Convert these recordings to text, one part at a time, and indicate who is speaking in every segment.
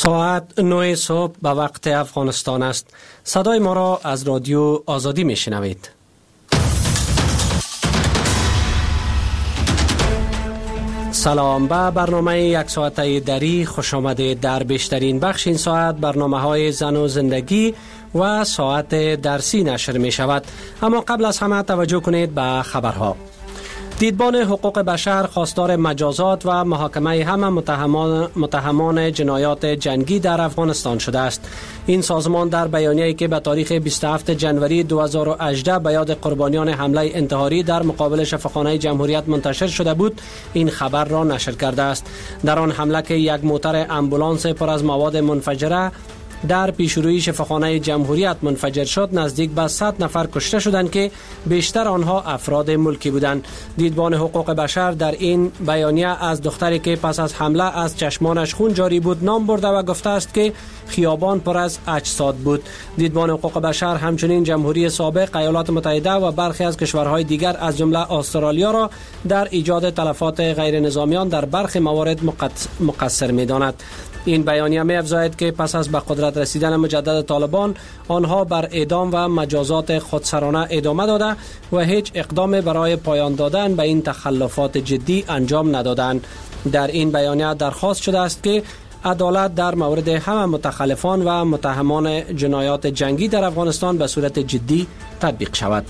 Speaker 1: ساعت 9 صبح به وقت افغانستان است. صدای ما را از رادیو آزادی میشنوید. سلام، به برنامه یک ساعته دری خوش آمده. در بیشترین بخش این ساعت برنامه های زن و زندگی و ساعت درسی نشر می شود. اما قبل از همه توجه کنید به خبرها. دیدبان حقوق بشر خواستار مجازات و محاکمه همه متهمان جنایات جنگی در افغانستان شده است. این سازمان در بیانیه‌ای که به تاریخ 27 جنوری 2018 به یاد قربانیان حمله انتحاری در مقابل شفاخانه جمهوریت منتشر شده بود، این خبر را نشر کرده است. در آن حمله که یک موتر امبولانس پر از مواد منفجره در پیشروی شفاخانه جمهوریت منفجر شد، نزدیک به 100 نفر کشته شدند که بیشتر آنها افراد ملکی بودند. دیدبان حقوق بشر در این بیانیه از دختری که پس از حمله از چشمانش خون جاری بود نام برده و گفته است که خیابان پر از اجساد بود. دیدبان حقوق بشر همچنین جمهوری سابق، ایالات متحده و برخی از کشورهای دیگر از جمله استرالیا را در ایجاد تلفات غیر نظامیان در برخی موارد مقصر می‌داند. این بیانیه می‌افزاید که پس از به قدرت رسیدن مجدد طالبان، آنها بر اعدام و مجازات خودسرانه ادامه داده و هیچ اقدام برای پایان دادن به این تخلفات جدی انجام ندادند. در این بیانیه درخواست شده است که عدالت در مورد همه متخلفان و متهمان جنایات جنگی در افغانستان به صورت جدی تطبیق شود.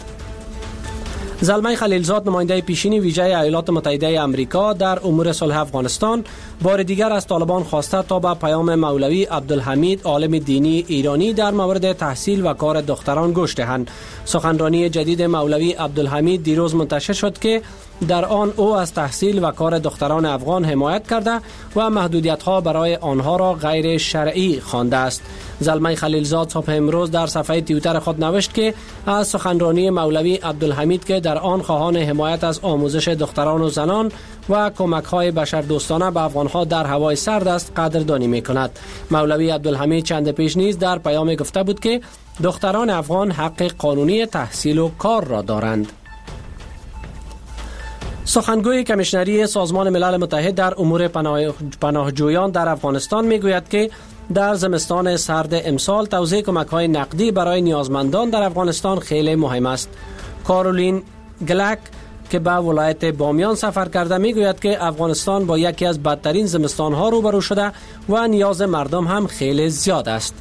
Speaker 1: زلمه خلیلزاد، نماینده پیشین ویژه ایالات متحده آمریکا در امور صلح افغانستان، بار دیگر از طالبان خواسته تا به پیام مولوی عبدالحمید، عالم دینی ایرانی، در مورد تحصیل و کار دختران گوش دهند. سخنرانی جدید مولوی عبدالحمید دیروز منتشر شد که در آن او از تحصیل و کار دختران افغان حمایت کرده و محدودیت‌ها برای آنها را غیر شرعی خوانده است. زلمه خلیلزاد صبح امروز در صفحه توییتر خود نوشت که از سخنرانی مولوی عبدالحمید که در آن خواهان حمایت از آموزش دختران و زنان و کمک‌های بشردوستانه به افغان‌ها در هوای سرد است قدردانی می‌کند. مولوی عبدالحمید چند پیش نیز در پیام گفته بود که دختران افغان حق قانونی تحصیل و کار را دارند. سخنگوی کمیشنری سازمان ملل متحد در امور پناهجویان در افغانستان میگوید که در زمستان سرد امسال توزیع کمک‌های نقدی برای نیازمندان در افغانستان خیلی مهم است. کارولین گلک که به ولایت بامیان سفر کرده میگوید که افغانستان با یکی از بدترین زمستان‌ها روبرو شده و نیاز مردم هم خیلی زیاد است.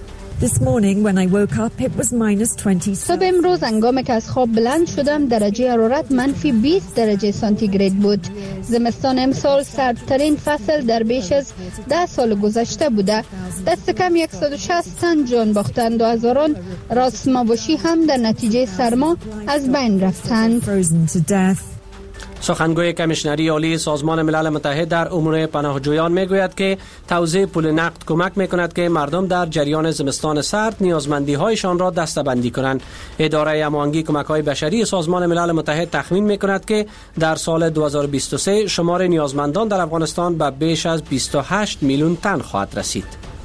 Speaker 2: صبح امروز هنگامی که از خواب بلند شدم درجه حرارت منفی 20 درجه سانتیگراد بود. زمستان امسال سردترین فصل در بیش از 10 سال گذشته بوده. دست کم 160 تن جان باختند و هزاران راسماوشی هم در نتیجه سرما از بین رفتند.
Speaker 1: سخنگوی کمیشنری عالی سازمان ملل متحد در امور پناهجویان میگوید که توزیع پول نقد کمک میکند که مردم در جریان زمستان سرد نیازمندی هایشان را دسته‌بندی کنند. اداره هماهنگی کمک‌های بشری سازمان ملل متحد تخمین میکند که در سال 2023 شمار نیازمندان در افغانستان به بیش از 28 میلیون تن خواهد رسید.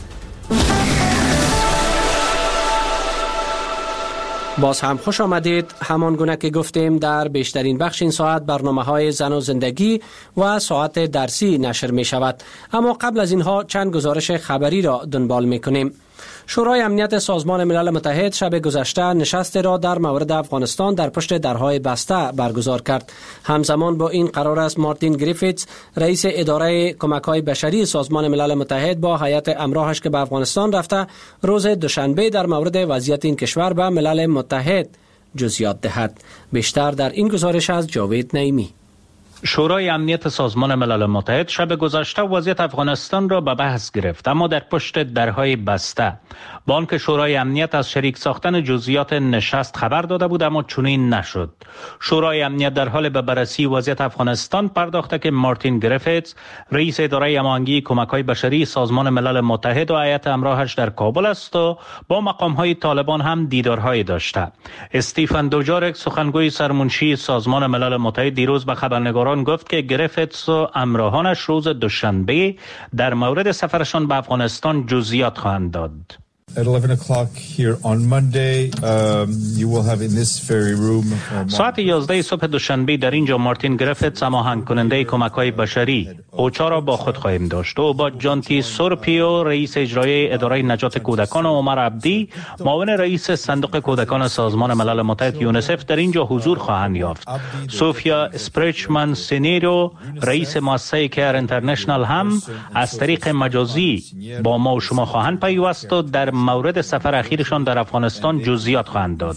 Speaker 1: باز هم خوش آمدید. همان گونه که گفتیم در بیشترین بخش این ساعت برنامه‌های زن و زندگی و ساعت درسی نشر می شود. اما قبل از اینها چند گزارش خبری را دنبال می کنیم. شورای امنیت سازمان ملل متحد شب گذشته نشست را در مورد افغانستان در پشت درهای بسته برگزار کرد. همزمان با این قرار است مارتین گریفیتس، رئیس اداره کمک‌های بشری سازمان ملل متحد، با هیئت همراهش که به افغانستان رفته، روز دوشنبه در مورد وضعیت این کشور به ملل متحد جزئیات دهد. بیشتر در این گزارش از جاوید نعیمی.
Speaker 3: شورای امنیت سازمان ملل متحد شب گذشته وضعیت افغانستان را به بحث گرفت، اما در پشت درهای بسته. با آنکه شورای امنیت از شریک ساختن جزئیات نشست خبر داده بود، اما چنین نشد. شورای امنیت در حال به بررسی وضعیت افغانستان پرداخته که مارتین گریفیتس، رئیس اداره هماهنگی کمک‌های بشری سازمان ملل متحد و هیئت همراهش در کابل است و با مقام‌های طالبان هم دیدارهایی داشته. استیفن دوجارک، سخنگوی سرمنشی سازمان ملل متحد، دیروز به خبرنگاران گفت که گریفیتس و همراهانش روز دوشنبه در مورد سفرشان به افغانستان جزئیات خواهند داد.
Speaker 4: At 11 o'clock here on Monday, you will have in this very room.
Speaker 3: ساعت 11 صبح دوشنبه در اینجا مارتین گریفتس هماهنگ کننده کمک‌های بشری اوچا را با خود خواهیم داشت و با جانتی سورپیو رئیس اجرایی اداره نجات کودکان و عمر عبدی معاون رئیس صندوق کودکان سازمان ملل متحد یونیسف در اینجا حضور خواهند یافت. سوفیا اسپریچمن سینیرو رئیس مؤسسه کیر اینترنشنال هم از طریق مجازی با ما و شما خواهند پیوست و در مورد سفر اخیرشان در افغانستان جزئیات خواهند داد.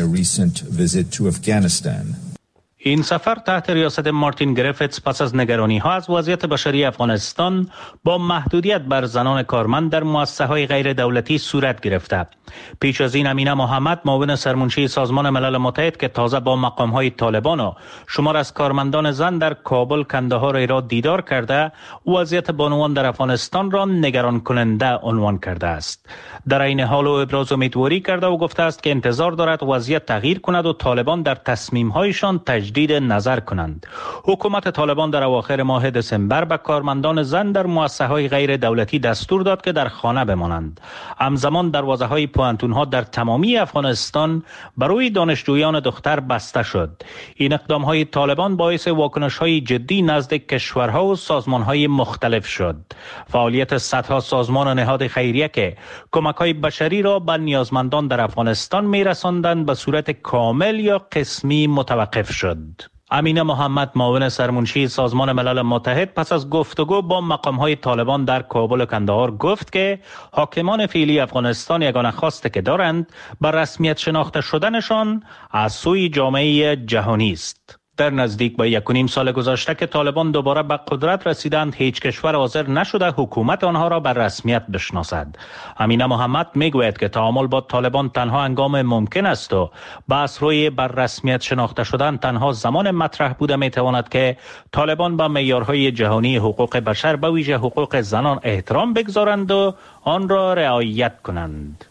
Speaker 3: این سفر تحت ریاست مارتین گریفتس پس از نگرانی‌ها از وضعیت بشری افغانستان با محدودیت بر زنان کارمند در مؤسسه‌های غیر دولتی صورت گرفته. پیش از این امینه محمد معاون سرمنشی سازمان ملل متحد که تازه با مقام‌های طالبان و شمار از کارمندان زن در کابل، کندهار را دیدار کرده، وضعیت بانوان در افغانستان را نگران کننده عنوان کرده است. در این حال او ابراز امیدواری کرده و گفته است که انتظار دارد وضعیت تغییر کند و طالبان در تصمیم‌هایشان تجدید نظر کنند. حکومت طالبان در اواخر ماه دسامبر به کارمندان زن در مؤسسه‌های غیر دولتی دستور داد که در خانه بمانند. همزمان دروازه‌های پوانتون‌ها در تمامی افغانستان برای دانشجویان دختر بسته شد. این اقدام‌های طالبان باعث واکنش‌های جدی نزد کشورها و سازمان‌های مختلف شد. فعالیت صدها سازمان و نهاد خیریه که کمک‌های بشری را به نیازمندان در افغانستان می‌رساندند به صورت کامل یا قسمی متوقف شد. امینه محمد معاون سرمنشی سازمان ملل متحد پس از گفتگو با مقام‌های طالبان در کابل و کندهار گفت که حاکمان فعلی افغانستان یگانه خواسته که دارند بر رسمیت شناخته شدنشان از سوی جامعه جهانی است. در نزدیک به 1.5 سال گذشته که طالبان دوباره به قدرت رسیدند، هیچ کشور حاضر نشده حکومت آنها را بر رسمیت بشناسد. امینه محمد میگوید که تعامل با طالبان تنها هنگام ممکن است و بحث روی بر رسمیت شناخته شدن تنها زمان مطرح بوده میتواند که طالبان به معیارهای جهانی حقوق بشر به ویژه حقوق زنان احترام بگذارند و آن را رعایت کنند.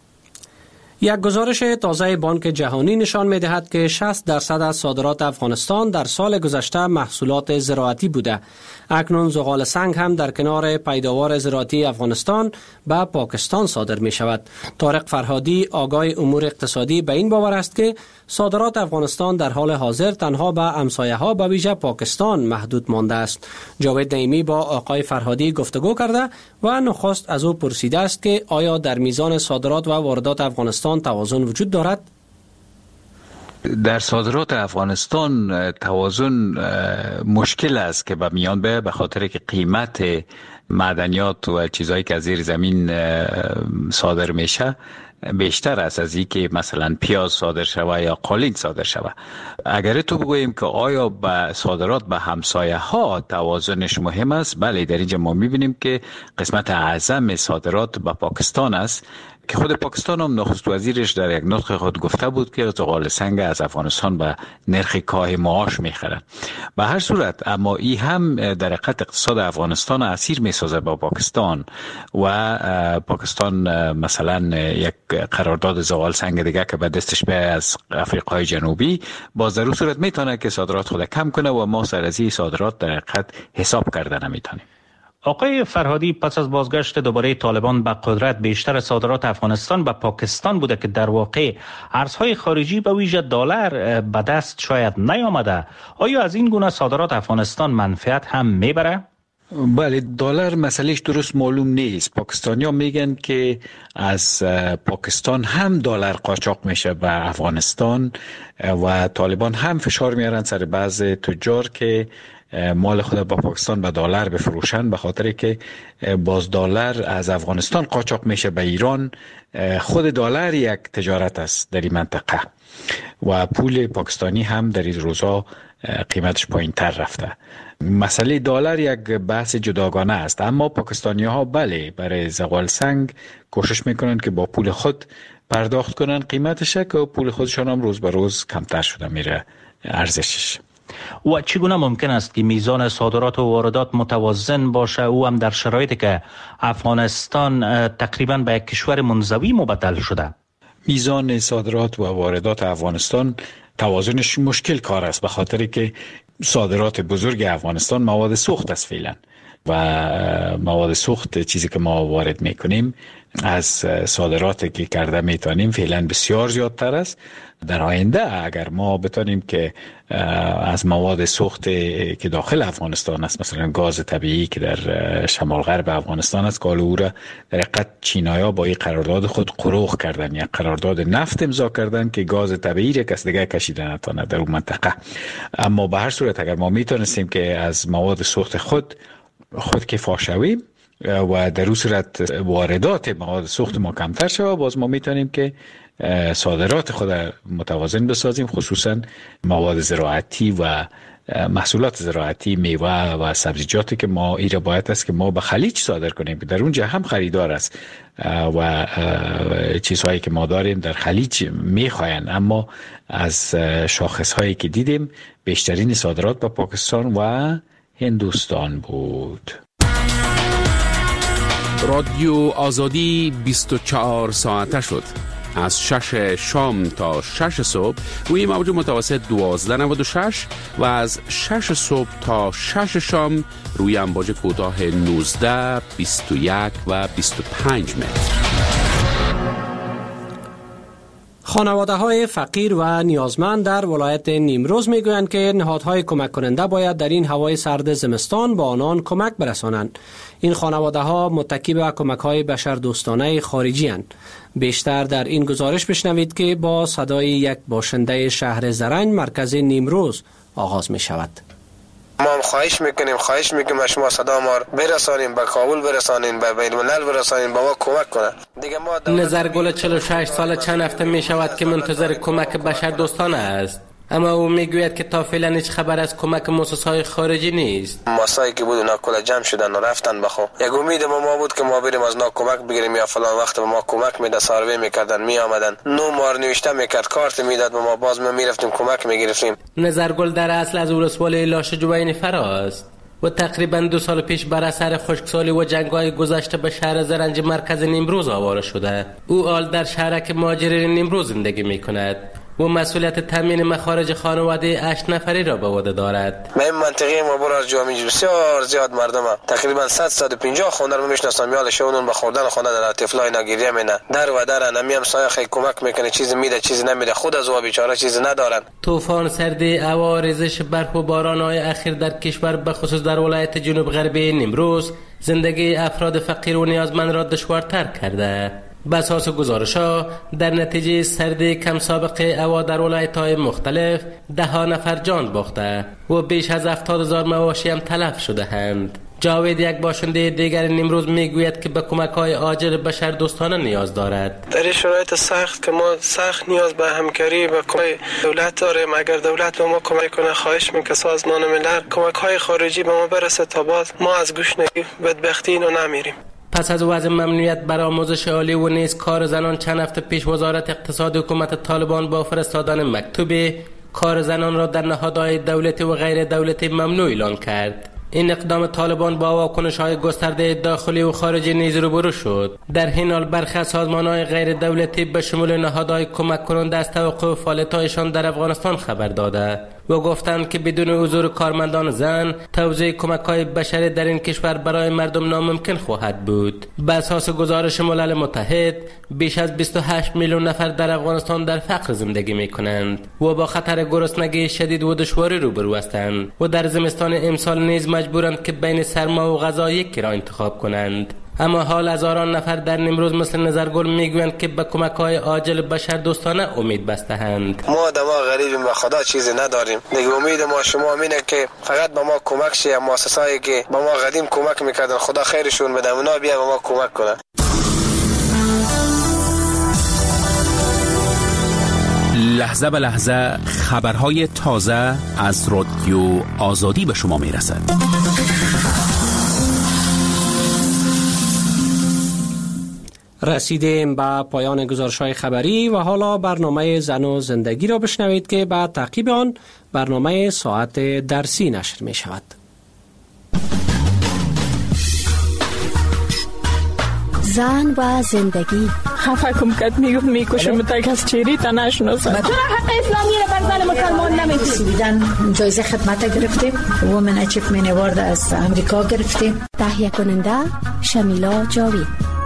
Speaker 1: یک گزارش تازه بانک جهانی نشان می‌دهد که 60% از صادرات افغانستان در سال گذشته محصولات زراعتی بوده. اکنون زغال سنگ هم در کنار پیداوار زراعتی افغانستان به پاکستان صادر می شود. طارق فرهادی آگاه امور اقتصادی به این باور است که صادرات افغانستان در حال حاضر تنها به همسایه‌ها به ویژه پاکستان محدود مانده است. جاوید نعیمی با آقای فرهادی گفتگو کرده و نخست از او پرسیده است که آیا در میزان صادرات و واردات افغانستان توازن وجود دارد؟
Speaker 5: در صادرات افغانستان توازن مشکل است که به میان به خاطر که قیمت معدنیات و چیزهایی که از زیر زمین صادر میشه بیشتر است از این که مثلا پیاز صادر شوه یا قالین صادر شوه. اگر تو بگوییم که آیا به صادرات به همسایه ها توازنش مهم است، بله، در اینجا ما میبینیم که قسمت اعظم صادرات به پاکستان است که خود پاکستان هم نخست وزیرش در یک نطق خود گفته بود که زغال سنگ از افغانستان به نرخ کاه معاش میخره. به هر صورت اما این هم در حقیقت اقتصاد افغانستان اسیر میسازه با پاکستان و پاکستان مثلا یک قرارداد زغال سنگ دیگه که به دستش به از افریقای جنوبی باز در صورت میتونه که صادرات خود کم کنه و ما سر از این صادرات در حقیقت حساب کرده نمیتونیم.
Speaker 3: آقای فرهادی، پس از بازگشت دوباره طالبان به قدرت بیشتر صادرات افغانستان به پاکستان بوده که در واقع ارزهای خارجی به ویژه دلار به دست شاید نیامده. آیا از این گونه صادرات افغانستان منفعت هم میبره؟
Speaker 5: بله، دلار مسئلهش درست معلوم نیست. پاکستانی ها میگن که از پاکستان هم دلار قاچاق میشه به افغانستان و طالبان هم فشار میارن سر بعض تجار که مال خود با پاکستان به دلار بفروشن، به خاطر که باز دلار از افغانستان قاچاق میشه به ایران. خود دلار یک تجارت است در این منطقه و پول پاکستانی هم در این روزا قیمتش پایین تر رفته. مسئله دلار یک بحث جداگانه است، اما پاکستانی ها بله برای زغال سنگ کوشش میکنن که با پول خود پرداخت کنن قیمتش، که پول خودشان هم روز به روز کمتر شده میره ارزشش.
Speaker 3: و چگونه ممکن است که میزان صادرات و واردات متوازن باشه، او هم در شرایطی که افغانستان تقریبا به یک کشور منزوی مبدل شده؟
Speaker 5: میزان صادرات و واردات افغانستان توازنش مشکل کار است، به خاطر که صادرات بزرگ افغانستان مواد سوخت است فعلا و مواد سوخت چیزی که ما وارد میکنیم از صادراتی که کرده میتونیم فعلا بسیار زیادتر است. در آینده اگر ما بتونیم که از مواد سوخت که داخل افغانستان است، مثلا گاز طبیعی که در شمال غرب افغانستان است، او را در حقیقت چینایا با این قرارداد خود قروغ کردن یا قرارداد نفت امضا کردن که گاز طبیعی را کس دیگه کشیده نتونه در اون منطقه. اما به هر صورت اگر ما میتونستیم که از مواد سوخت خود کفا شویم و در اون صورت واردات مواد سوخت ما کمتر شود، باز ما میتونیم که صادرات خود متوازن بسازیم، خصوصا مواد زراعتی و محصولات زراعتی، میوه و سبزیجاتی که ما ایره باید است که ما به خلیج صادر کنیم که در اونجا هم خریدار است و چیزهایی که ما داریم در خلیج میخواین. اما از شاخصهایی که دیدیم بیشترین صادرات به پاکستان و هندوستان بود.
Speaker 6: رادیو آزادی 24 ساعته شد. از 6 شام تا 6 صبح روی موج متوسط 1296 و از 6 صبح تا 6 شام روی امواج کوتاه 19، 21 و 25 متر.
Speaker 1: خانواده‌های فقیر و نیازمند در ولایت نیمروز میگویند که نهادهای کمک کننده باید در این هوای سرد زمستان با آنان کمک برسانند. این خانواده‌ها متکی به کمک‌های بشردوستانه خارجی اند. بیشتر در این گزارش بشنوید که با صدای یک باشنده شهر زرنج مرکز نیمروز آغاز می شود.
Speaker 7: ما هم خواهش میکنیم شما صدا ما برسانیم، به کابل برسانیم، به بین الملل برسانیم، با ما کمک کنه. دیگه ما
Speaker 8: نظرگل 46 سال چند هفته می شود که منتظر کمک بشردوستانه است، اما او میگوید که تا فعلا هیچ خبر از کمک مؤسسه‌های خارجی نیست.
Speaker 7: ماسایی که بود اونا کلا جمع شدن و رفتن بخو. یک امید ما بود که ما بریم از نا کمک بگیریم یا فلان وقت به ما کمک میده، سروی میکردن، می آمدن، نو مار نوشته میکرد، کارت میداد به ما، باز ما میرفتیم کمک میگرفتیم.
Speaker 8: نظرگل در اصل از ولسوالی لاشجوین فراست و تقریبا 2 سال پیش بر اثر خشکسالی و جنگ‌های گذشته به شهر زرنج مرکز نیمروز آواره شده. او حال در شهرک مهاجرین نیمروز زندگی میکند و مسئولیت تامین مخارج خانواده 8 نفری را به عهده دارد.
Speaker 7: من منطقه ما برای جامعه بسیار زیاد مردم تقریبا 150 خانه رو میشناسم، یال شونون به خوردن خانه در طفلای نگیریه مینه، در و در نمی هم سایه خیلی کمک میکنه، چیزی میده چیزی نمیده، خود از او بیچاره چیزی ندارن.
Speaker 8: طوفان سردی، هوا، ریزش برف و باران‌های اخیر در کشور به خصوص در ولایت جنوب غربی نیمروز زندگی افراد فقیر و نیازمند را دشوارتر کرده. به اساس گزارش‌ها در نتیجه سردی کم سابقه هوا در ولایت‌های مختلف 10 نفر جان باخته و بیش از 70,000 مواشی هم تلف شده اند. جاوید، یک باشنده دیگر نیمروز، میگوید که به کمک‌های عاجل بشردوستانه نیاز دارد.
Speaker 9: در این شرایط سخت که ما سخت نیاز به همکاری به کمک دولت داریم. اگر دولت به ما کمک کنه، خواهش می‌کنم سازمان ملل کمک‌های خارجی به ما برسه تا باز ما از گشنگی بدبختی اینو نمیریم.
Speaker 8: پس از وضع ممنوعیت بر آموزش عالی و نیز کار زنان، چند هفته پیش وزارت اقتصاد حکومت طالبان با فرستادن مکتوبی کار زنان را در نهادهای دولتی و غیر دولتی ممنوع اعلان کرد. این اقدام طالبان با واکنش‌های گسترده داخلی و خارجی نیز روبرو شد. در این حال برخی از سازمان‌های غیر دولتی به شمول نهادهای کمک کننده از توقف فعالیت‌هایشان در افغانستان خبر داده و گفتند که بدون حضور کارمندان زن توزیع کمک‌های بشری در این کشور برای مردم ناممکن خواهد بود. به اساس گزارش ملل متحد بیش از 28 میلیون نفر در افغانستان در فقر زندگی می‌کنند و با خطر گرسنگی شدید و دشواری روبرو هستند و در زمستان امسال نیز مجبورند که بین سرما و غذا یکی را انتخاب کنند. اما حال هزاران نفر در نیمروز مثل نظرگل میگویند که به کمک‌های عاجل بشردوستانه امید بسته‌اند.
Speaker 7: ما دما غریبیم، به خدا چیزی نداریم. دیگه امید ما شما اینه که فقط به ما کمک شه. مؤسسه‌ای که به ما قدیم کمک میکردن خدا خیرشون بده، اونا بیا به ما کمک کنه.
Speaker 6: لحظه به لحظه خبرهای تازه از رادیو آزادی به شما میرسد.
Speaker 1: رسیدیم به پایان گزارش‌های خبری و حالا برنامه زن و زندگی را بشنوید که بعد تعقیب آن برنامه ساعت درسی نشر می شود.
Speaker 10: زن و زندگی.
Speaker 11: خفه کم کد میکشم تا کس چیری تا نشناسم.
Speaker 12: چرا حق اسلامی را بر زن مسلمان نمیدی؟
Speaker 13: سویدن جایزه خدمت گرفتیم. وومن اچیومنت اوارد از امریکا گرفتیم.
Speaker 10: تهیه کننده شمیلا جاوید.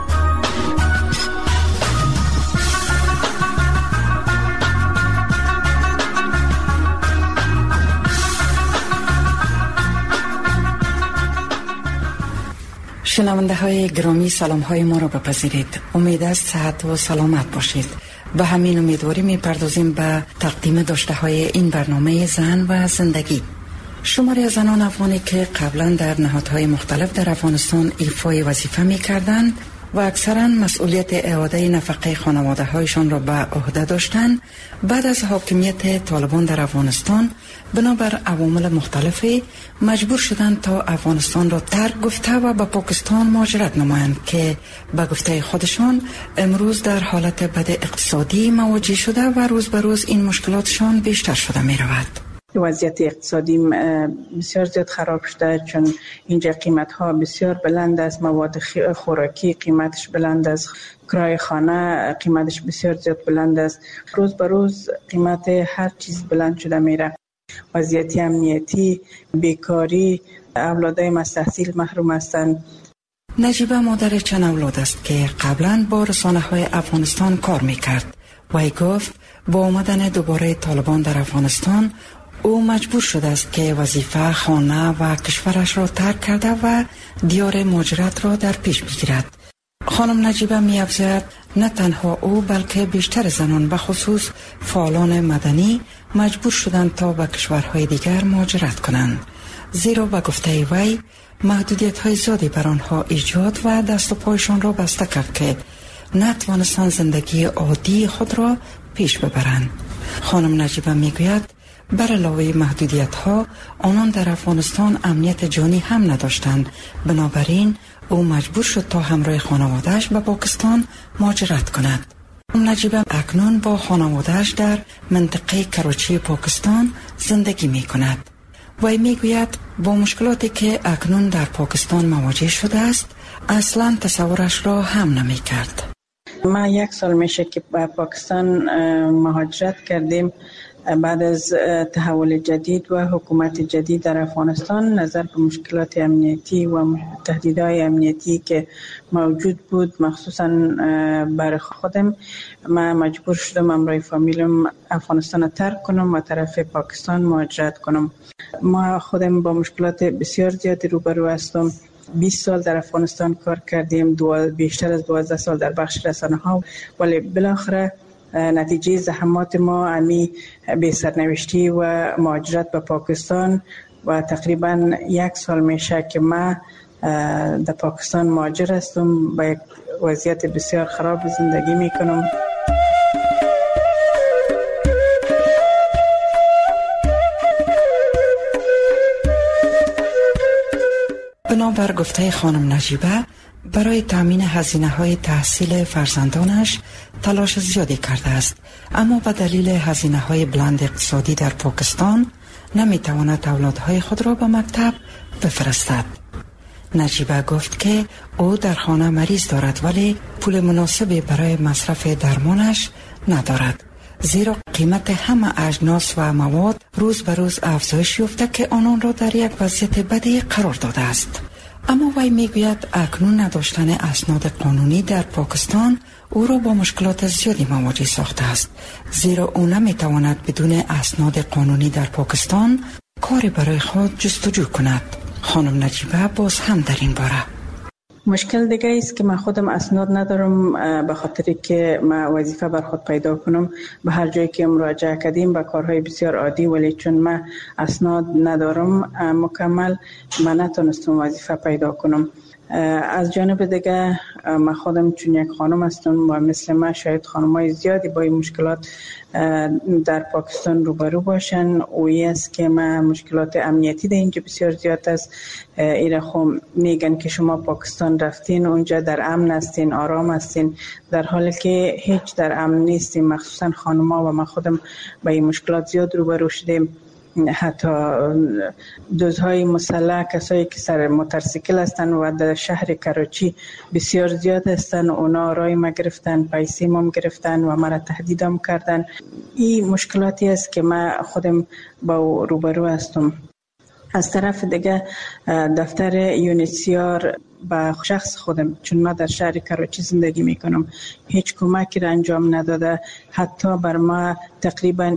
Speaker 14: شنونده های گرامی، سلام های ما را بپذیرید. امید است صحت و سلامت باشید. به همین امیدواری می پردازیم به تقدیم داشته های این برنامه زن و زندگی. شماری از زنان افغانی که قبلا در نهادهای مختلف در افغانستان ایفای وظیفه می کردند و اکثرا مسئولیت اعاده نفقه خانواده هایشان را به عهده داشتند، بعد از حاکمیت طالبان در افغانستان بنابر عوامل مختلفی مجبور شدند تا افغانستان را ترک گفته و به پاکستان مهاجرت نمایند که به گفته خودشان امروز در حالت بد اقتصادی مواجه شده و روز به روز این مشکلاتشان بیشتر شده می رود.
Speaker 15: وضعیت اقتصادی بسیار زیاد خراب شده، چون اینجا قیمت ها بسیار بلند است، مواد خوراکی قیمتش بلند است، کرایه خانه قیمتش بسیار زیاد بلند است، روز به روز قیمت هر چیز بلند شده میره. وضعیت امنیتی، بیکاری، اولادای مستحصیل محروم هستند.
Speaker 14: نجیبه مادر چند اولاد است که قبلا با رسانه های افغانستان کار میکرد. وی گفت با آمدن دوباره طالبان در افغانستان او مجبور شده است که وظیفه، خانه و کشورش را ترک کرده و دیار مهاجرت را در پیش بگیرد. خانم نجیبه می افزاید نه تنها او بلکه بیشتر زنان به خصوص فعالان مدنی مجبور شدند تا به کشورهای دیگر مهاجرت کنند، زیرا به گفته وی محدودیت های زیادی بر آنها ایجاد و دست و پایشان را بسته کرد که نتوانستند زندگی عادی خود را پیش ببرند. خانم نجیبه می گوید بر علاوه محدودیت ها آنان در افغانستان امنیت جانی هم نداشتند، بنابراین او مجبور شد تا همراه خانواده‌اش به پاکستان مهاجرت کند. نجیبه اکنون با خانواده‌اش در منطقه کراچی پاکستان زندگی می کند. وی می گوید با مشکلاتی که اکنون در پاکستان مواجه شده است اصلا تصورش را هم نمی کرد.
Speaker 15: ما 1 سال میشه که به پاکستان مهاجرت کردیم. بعد از تحول جدید و حکومت جدید در افغانستان، نظر به مشکلات امنیتی و تهدیدهای امنیتی که موجود بود، مخصوصا برای خودم، من مجبور شدم امروی فامیلم افغانستان را ترک کنم و طرف پاکستان مهاجرت کنم. ما خودم با مشکلات بسیار زیادی روبرو هستم. 20 سال در افغانستان کار کردیم، بیشتر از 12 سال در بخش رسانه ها، ولی بالاخره نتیجه زحمات ما امی به سرنوشتی و مهاجرت به پاکستان و تقریبا 1 سال میشه که من در پاکستان مهاجر هستم. با یک وضعیت بسیار خراب زندگی میکنم.
Speaker 14: بنابر گفته خانم نجیبه برای تامین هزینه های تحصیل فرزندانش تلاش زیادی کرده است، اما به دلیل هزینه های بلند اقتصادی در پاکستان نمیتواند اولادهای خود را به مکتب بفرستد. نجیبه گفت که او در خانه مریض دارد ولی پول مناسبی برای مصرف درمانش ندارد، زیرا قیمت همه اجناس و مواد روز به روز افزایش یافته که آنان را در یک وضعیت بدی قرار داده است. اما وی میگوید اکنون نداشتن اسناد قانونی در پاکستان او را با مشکلات زیادی مواجه ساخته است، زیرا او نمیتواند بدون اسناد قانونی در پاکستان کاری برای خود جستجو کند. خانم نجیبه باز هم در این باره
Speaker 15: مشکل دیگه است که من خودم اسناد ندارم، به خاطری که من وظیفه بر خود پیدا کنم. به هر جایی که مراجعه کردیم به کارهای بسیار عادی، ولی چون من اسناد ندارم مکمل، من نتونستم وظیفه پیدا کنم. از جانب دیگه من خودم چون یک خانم هستم و مثل من شاید خانمای زیادی با این مشکلات در پاکستان روبرو باشن. اویی است که من مشکلات امنیتی در اینجا بسیار زیاد است. ایره خب میگن که شما پاکستان رفتین، اونجا در امن هستین، آرام هستین، در حالی که هیچ در امن نیستیم. مخصوصا خانما و من خودم با این مشکلات زیاد روبرو شدیم. حتی دزدهای مسلح، کسایی که سر موتورسیکل هستند و در شهر کراچی بسیار زیاد هستند، اونا رای ما گرفتن، پیسه ما گرفتن و مرا تهدیدم کردن. این مشکلاتی است که ما خودم با روبرو هستم. از طرف دیگه دفتر یونیسیار با شخص خودم، چون ما در شهر کراچی زندگی میکنم، هیچ کمکی را انجام نداده. حتی بر ما تقریبا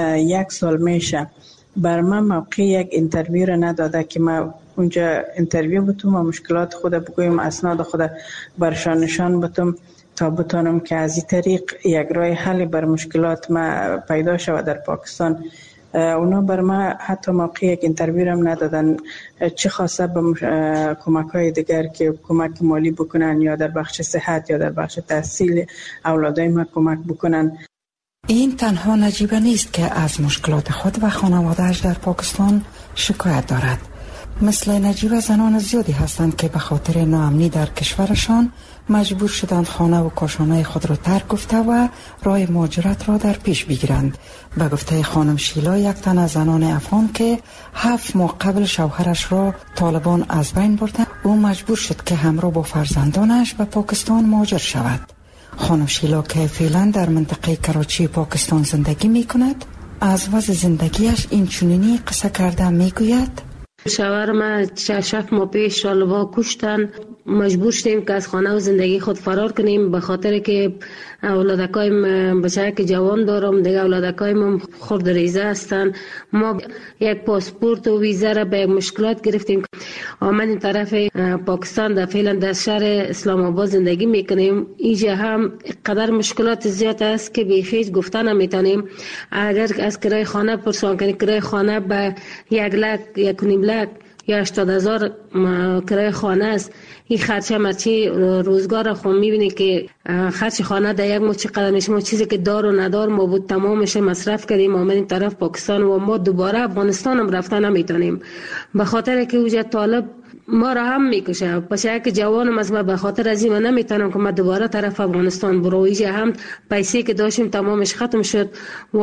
Speaker 15: 1 سال میشه بر ما موقع یک اینترویو را نداده که ما اونجا اینترویو بتوم و مشکلات خود بگویم، اسناد خود برشان نشان بتوم تا بتانم که از این طریق یک راه حل بر مشکلات ما پیدا شود در پاکستان. اونا بر ما حتی موقع یک اینترویو هم ندادن، چه خاصه به کمک های دیگر که کمک مالی بکنن یا در بخش صحت یا در بخش تحصیل اولادای ما کمک بکنن.
Speaker 14: این تنها نجیبه نیست که از مشکلات خود و خانواده‌اش در پاکستان شکایت دارد. مثل نجیبه زنان زیادی هستند که به خاطر ناامنی در کشورشان مجبور شدند خانه و کاشانه خود را ترک گفته و راه مهاجرت را در پیش بگیرند. به گفته خانم شیلا، یک تن از زنان افغان که 7 ماه قبل شوهرش را طالبان از بین بردند، او مجبور شد که همراه با فرزندانش به پاکستان مهاجر شود. خانم شیلا که فعلا در منطقه کراچی پاکستان زندگی می کند، از وضع زندگیش این چنینی قصه کرده می گوید:
Speaker 16: شوهر ما 6 ماه پیش طالبان کشتن، مجبور شدیم که از خانه و زندگی خود فرار کنیم به خاطر که اولادکایم بچه که جوان دارم، دیگه اولادکایم خرد ریزه هستن. ما یک پاسپورت و ویزا را به مشکلات گرفتیم. آمدیم طرف پاکستان، در فعلا در شهر اسلام آباد زندگی میکنیم. اینجا هم قدر مشکلات زیاد است که بیخیج گفتن نمیتونیم. اگر از کرای خانه پرسان کنی، کرای خانه به 1 لک 1.5 لک یا 80,000 کرای خانه است. این خرچه مرچی روزگار خود میبینی که خرچ خانه در یک ماه چقدر میشه. ما چیزی که دار و ندار ما بود تمامش مصرف کردیم، آمدیم طرف پاکستان و ما دوباره افغانستان هم رفتن نمیتونیم به خاطر که اوجه طالب ما را هم میکشه. پس یک جوانم از ما به خاطر از این من نمیتونم که ما دوباره طرف افغانستان برو. اینجا هم پیسه که داشتیم تمامش ختم شد و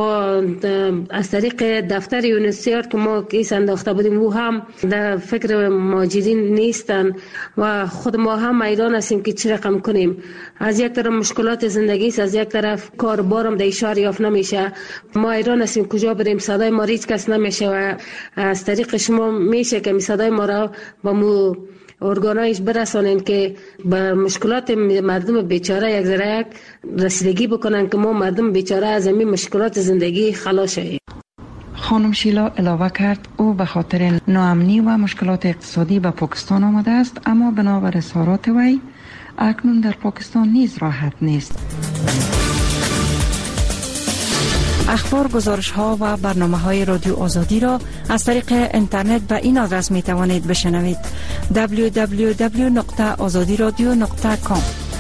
Speaker 16: از طریق دفتر یونیسیار که ما کیس انداخته بودیم او هم در فکر مهاجرین نیستن و خود ما هم ایران هستیم که چی رقم کنیم. از یک طرف مشکلات زندگی است، از یک طرف کاربارم در شهر یافت نمیشه. ما ایران هستیم، کجا بریم؟ صدای ما هیچ کس نمیشه و از طریق شما میشه که صدای ما را با مو ارگانایش برسانین که به مشکلات مردم بیچاره یک ذره یک رسیدگی بکنن که ما مردم بیچاره از این مشکلات زندگی خلاص شویم.
Speaker 14: خانم شیلا علاوه کرد او به خاطر ناامنی و مشکلات اقتصادی به پاکستان آمده است، اما بنابر اظهارات وی اکنون در پاکستان نیز راحت نیست. اخبار، گزارش ها و برنامه های رادیو آزادی را از طریق اینترنت به این آدرس می توانید بشنوید: www.azadiradio.com.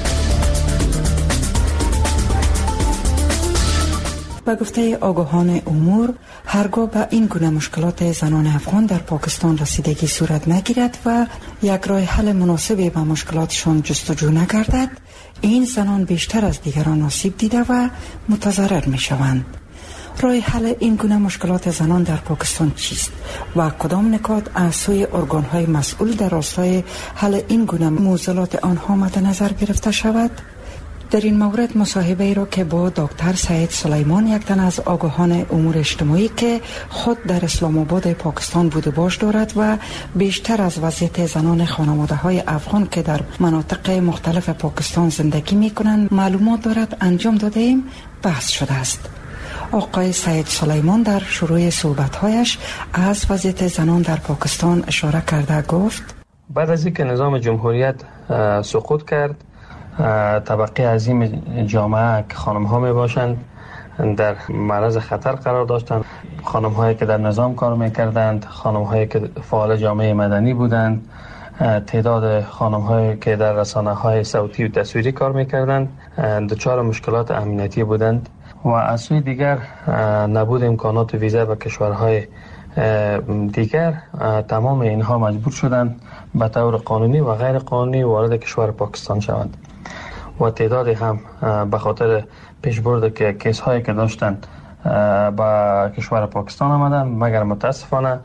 Speaker 14: به گفته آگاهان امور، هرگاه به این گونه مشکلات زنان افغان در پاکستان رسیدگی صورت نگیرد و یک راه حل مناسبی به مشکلاتشان جستجو نگردد، این زنان بیشتر از دیگران آسیب دیده و متضرر می شوند. راه حل این گونه مشکلات زنان در پاکستان چیست و کدام نکات از سوی ارگان‌های مسئول در راستای حل این گونه معضلات آنها مد نظر گرفته شود؟ در این مورد مصاحبه را که با دکتر سعید سلیمان، یک تن از آگاهان امور اجتماعی که خود در اسلام آباد پاکستان بود و باش دارد و بیشتر از وضعیت زنان خانواده‌های افغان که در مناطق مختلف پاکستان زندگی می‌کنند معلومات دارد، انجام دادیم بحث شده است. آقای سعید سلیمان در شروع صحبت‌هایش از وضعیت زنان در پاکستان اشاره کرده گفت:
Speaker 17: بعد از اینکه نظام جمهوریت سقوط کرد، طبقه عظیم جامعه که خانم ها می باشند در معرض خطر قرار داشتند. خانم هایی که در نظام کار می کردند، خانم هایی که فعال جامعه مدنی بودند، تعداد خانم هایی که در رسانه های صوتی و تصویری کار می کردند دچار مشکلات امنیتی بودند و از سوی دیگر نبود امکانات ویزا به کشورهای دیگر، تمام اینها مجبور شدند به طور قانونی و غیر قانونی وارد کشور پاکستان شوند و تعدادی هم به خاطر پیشبرد که کیس هایی که داشتند به کشور پاکستان آمدن، مگر متاسفانه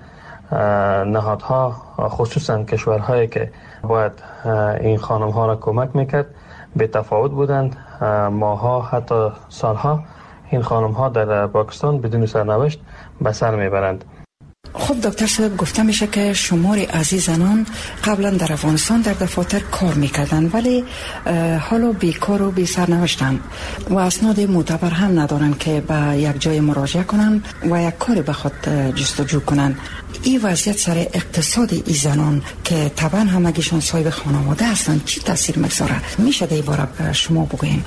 Speaker 17: نهادها خصوصا کشورهایی که باید این خانم ها را کمک میکرد به تفاوت بودند. ماها حتی سالها این خانم ها در پاکستان بدون سرنوشت به سر میبرند.
Speaker 14: خب دکتر صاحب، گفته میشه که شماری از این زنان قبلا در افغانستان در دفاتر کار میکردن ولی حالا بیکار و بی سرنوشتن و اسناد معتبر هم ندارن که به یک جای مراجعه کنن و یک کاری بخواد جستجو کنن. این وضعیت سر اقتصاد این زنان که طبعا همگیشون صاحب خانواده هستن چی تاثیر میگذاره؟ میشه در این باره شما بگوین؟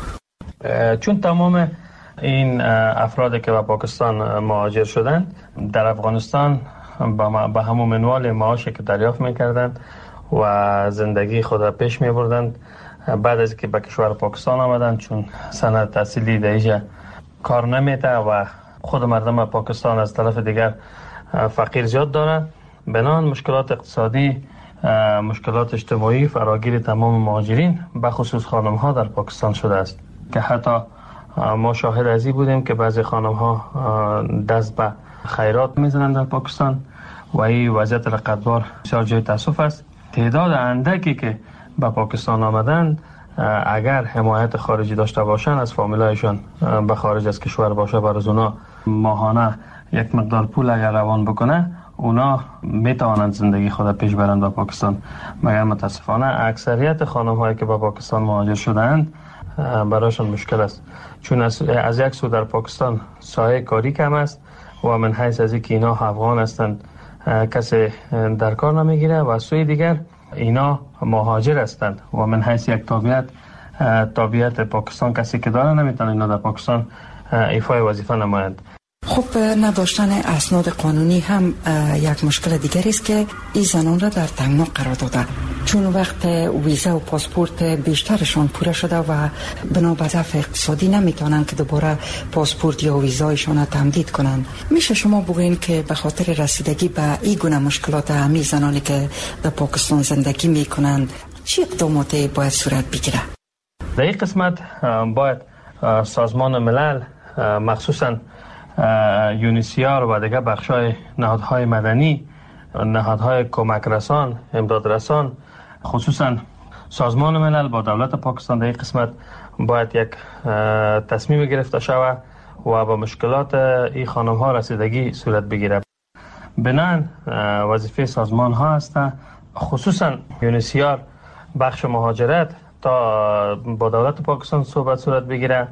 Speaker 17: چون تمام این افرادی که به پاکستان مهاجر شدند در افغانستان به همون منوال معاشی که دریافت میکردند و زندگی خود را پیش میبردند، بعد از که به کشور پاکستان آمدند چون سند تحصیلی در اینجا کار نمیده و خود مردم پاکستان از طرف دیگر فقیر زیاد داره، بنان مشکلات اقتصادی، مشکلات اجتماعی فراگیر تمام مهاجرین به خصوص خانم ها در پاکستان شده است که حتی ما شاهد از این بودیم که بعضی خانم ها دست به خیرات میزنند در پاکستان و این وضعیت رقتبار بسیار جای تاسف است. تعداد اندکی که به پاکستان آمدند اگر حمایت خارجی داشته باشند از فامیلایشان به خارج از کشور باشه، برای اونا ماهانه یک مقدار پول اگر روان بکنه اونا میتوانند زندگی خود پیش برند به پاکستان. مگر متاسفانه اکثریت خانم هایی که به پاکستان مهاجر شدند برایشان مشکل است، چون از یک سو در پاکستان سایه کاری کم است و من حیث از اینکه اینا افغان هستند کسی در کار نمیگیره و از سوی دیگر اینا مهاجر هستند و من حیث یک تابعیت پاکستان کسی که داره نمیتونه اینا در پاکستان ایفای وظیفه نمایند.
Speaker 14: خب نداشتن اسناد قانونی هم یک مشکل دیگری است که این زنان را در تنگنا قرار داده، چون وقت ویزا و پاسپورت بیشترشان پوره شده و بنا به ضعف اقتصادی نمیتونن که دوباره پاسپورت یا ویزایشان را تمدید کنن. میشه شما بگوین که به خاطر رسیدگی به این گونه مشکلات همین زنانی که در پاکستان زندگی میکنند چه اقداماتی باید صورت بگیره؟
Speaker 17: در این قسمت باید سازمان ملل مخصوصاً یونیسیار و دیگر بخشای نهادهای مدنی، نهادهای کمک رسان، امداد رسان، خصوصا سازمان ملل با دولت پاکستان در این قسمت باید یک تصمیم گرفته شود و با مشکلات این خانم ها رسیدگی صورت بگیره. بنان وظیفه سازمان ها است خصوصا یونیسیار بخش مهاجرت تا با دولت پاکستان صورت بگیره،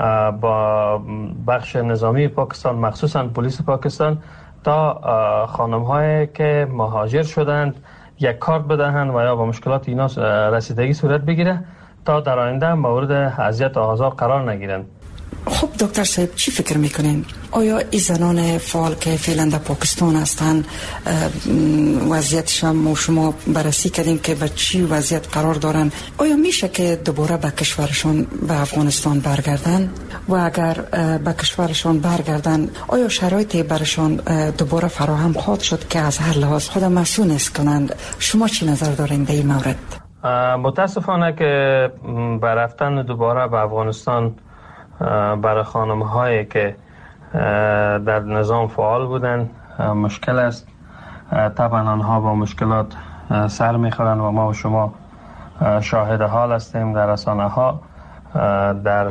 Speaker 17: با بخش نظامی پاکستان مخصوصا پلیس پاکستان تا خانم هایی که مهاجر شدند یک کارت بدهند و یا با مشکلات اینا رسیدگی صورت بگیره تا در آینده مورد اذیت و آزار قرار نگیرند.
Speaker 14: خب دکتر صاحب چی فکر میکنین؟ آیا این زنان فعال که فعلا در پاکستان هستن وضعیتشان شما بررسی کردین که به چی وضعیت قرار دارن؟ آیا میشه که دوباره به کشورشان به افغانستان برگردن؟ و اگر به کشورشان برگردن آیا شرایطی برشان دوباره فراهم خواهد شد که از هر لحاظ خود مسئول است کنند؟ شما چی نظر دارین در این مورد؟
Speaker 17: متاسفانه که برفتن دوباره به افغانستان برای خانم هایی که در نظام فعال بودن مشکل است. طبعا آنها با مشکلات سر میخورن و ما و شما شاهد حال هستیم در رسانه ها. در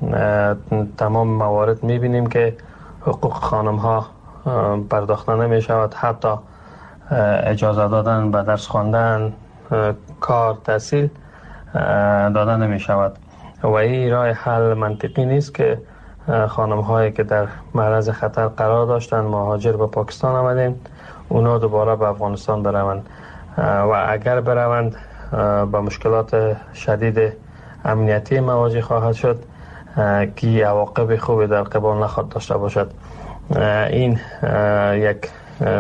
Speaker 17: تمام موارد میبینیم که حقوق خانم ها پرداخته نمی شود، حتی اجازه دادن به درس خواندن، کار، تحصیل داده نمی شود و این راه حل منطقی نیست که خانم هایی که در معرض خطر قرار داشتن مهاجر به پاکستان آمدن اونا دوباره به افغانستان بروند و اگر بروند با مشکلات شدید امنیتی مواجه خواهد شد که عواقب خوبی در قبال نخواهد داشته باشد. این یک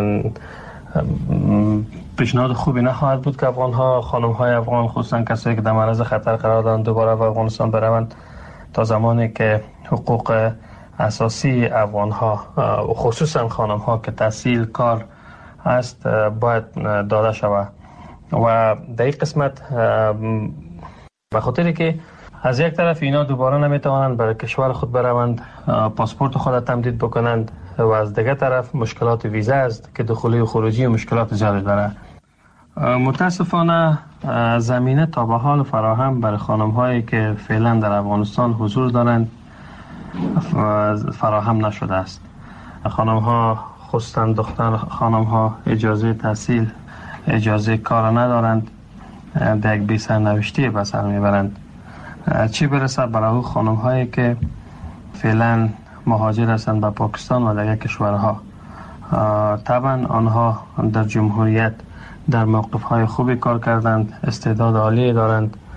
Speaker 17: پیشنهاد خوبی نخواهد بود که خانم های افغان خصوصا کسایی که در معرض خطر قرار دارند دوباره به افغانستان بروند تا زمانی که حقوق اساسی افغان ها خصوصا خانم ها که تحصیل کار است باید داده شود. و در این قسمت به خاطری که از یک طرف اینا دوباره نمیتوانند برای کشور خود بروند، پاسپورت خود را تمدید بکنند و از دیگر طرف مشکلات ویزا است که دخولی و خروجی و مشکلات زیادی داره. متاسفانه زمینه تا به حال فراهم برای خانم هایی که فعلا در افغانستان حضور دارند فراهم نشده است. خانم ها خصوصا دختر خانم ها اجازه تحصیل، اجازه کار ندارند، در یک بی سرنوشتی به سر میبرند. چی برسه برای او خانم هایی که فعلا مهاجر هستند به پاکستان و دیگر کشورها. طبعا آنها در جمهوریت در موقف های خوبی کار کردند، استعداد عالی دارند